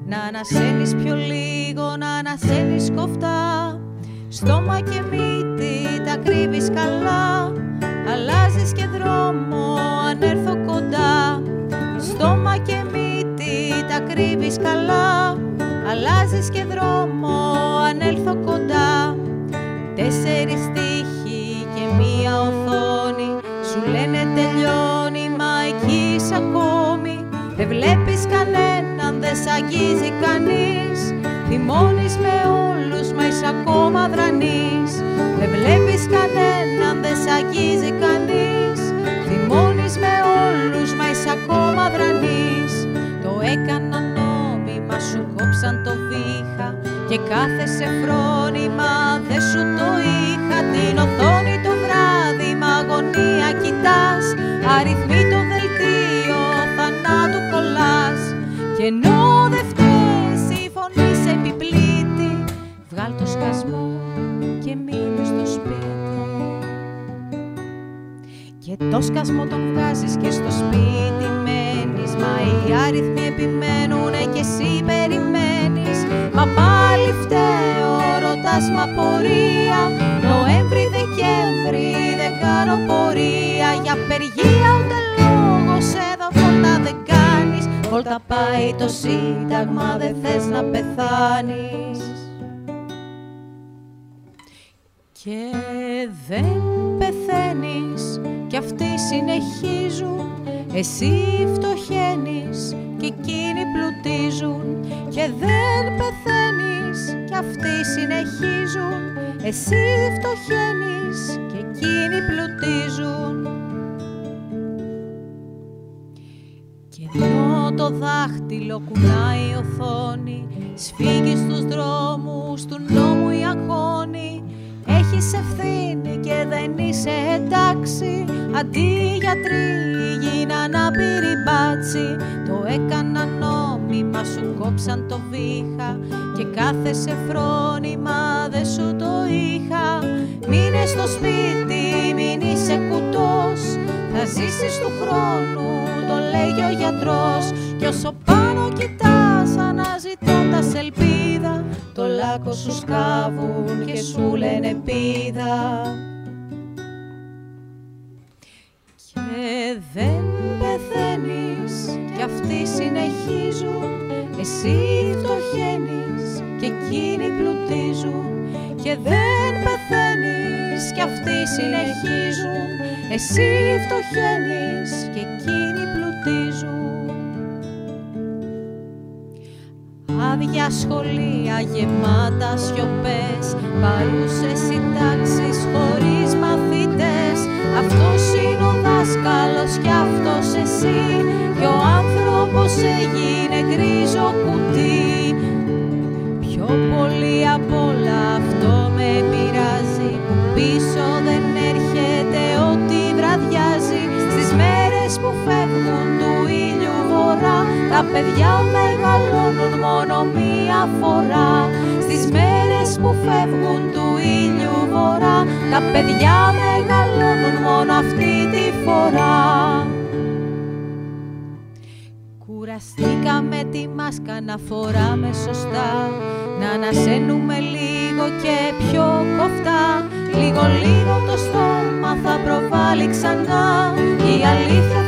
να ανασένεις πιο λίγο, να ανασένεις κοφτά. Στόμα και μύτη τα κρύβεις καλά, αλλάζεις και δρόμο αν έρθω κοντά. Στόμα και μύτη τα κρύβεις καλά, αλλάζεις και δρόμο αν έλθω κοντά. 4 στίχοι και μία οθόνη, σου λένε τελειώνει, μα εκεί είσαι ακόμη. Δεν βλέπεις κανέναν, δεν σ' αγγίζει κανείς. Θυμώνεις με όλους, μα είσαι ακόμα δρανής. Δεν βλέπεις κανέναν, δεν σ' αγγίζει κανείς. Θυμώνεις με όλους, μα είσαι ακόμα δρανής. Το έκανα νόμιμα, σου κόψαν το βήχα και κάθεσαι φρόνημα, δεν σου το είχα. Την οθόνη το βράδυ, μ' αγωνία κοιτάς, αριθμεί το δελτίο, θανάτου κολλάς. Και ενώ δεν φταίς, η φωνή σε επιπλήττει, βγάλ' το σκασμό και μείνε στο σπίτι. Και το σκασμό τον βγάζεις και στο σπίτι μένεις, μα οι άριθμοι επιμένουνε και εσύ περιμένεις. Μα πάλι φταίω, ρωτάς μ' απορία, Νοέμβρη, Δεκέμβρη δεν κάνω πορεία. Για απεργία ούτε λόγος εδώ βόλτα δεν κάνεις, βόλτα πάει το Σύνταγμα, δεν θες να πεθάνεις. Και δεν πεθαίνεις κι αυτοί συνεχίζουν, εσύ φτωχαίνεις κι εκείνοι πλουτίζουν. Και δεν πεθαίνεις κι αυτοί συνεχίζουν, εσύ φτωχαίνεις κι εκείνοι πλουτίζουν. Και ενώ το δάχτυλο κουνάει η οθόνη, σφίγγει στους δρόμους του νόμου η αγχώνη. Έχεις ευθύνη και δεν είσαι εντάξει, αντί γιατροί γίναν άπειροι μπάτσι. Το έκανα νόμιμα, σου κόψαν το βήχα και κάθεσαι φρόνημα, δεν σου το είχα. Μείνε στο σπίτι, μην είσαι κουτός, θα ζήσεις του χρόνου, το λέγει ο γιατρός. Κι όσο πάνω κοιτάς αναζητώντας ελπίδα, το λάκκο σου σκάβουν και σου λένε πίδα. Και δεν πεθαίνεις κι αυτοί συνεχίζουν, εσύ φτωχαίνεις κι εκείνοι πλουτίζουν. Και δεν πεθαίνεις κι αυτοί συνεχίζουν, εσύ φτωχαίνεις κι εκείνοι πλουτίζουν. Άδεια σχολεία γεμάτα σιωπές, παρούσες συντάξεις χωρίς μαθητές. Αυτός είναι ο δάσκαλος κι αυτός εσύ, κι ο άνθρωπος έγινε γκρίζο κουτί. Πιο πολύ απ' όλα αυτό με πειράζει, που πίσω δεν έρχεται ό,τι βραδιάζει. Στις μέρες που φεύγουν του ήλιου βορρά, τα παιδιά μεγαλώνουν μόνο μία φορά. Στις μέρες που φεύγουν του ήλιου βορρά, τα παιδιά μεγαλώνουν μόνο αυτή τη φορά. Κουραστήκαμε τη μάσκα να φοράμε σωστά, να ανασένουμε λίγο και πιο κοφτά. Λίγο το στόμα θα προβάλλει ξανά, η αλήθεια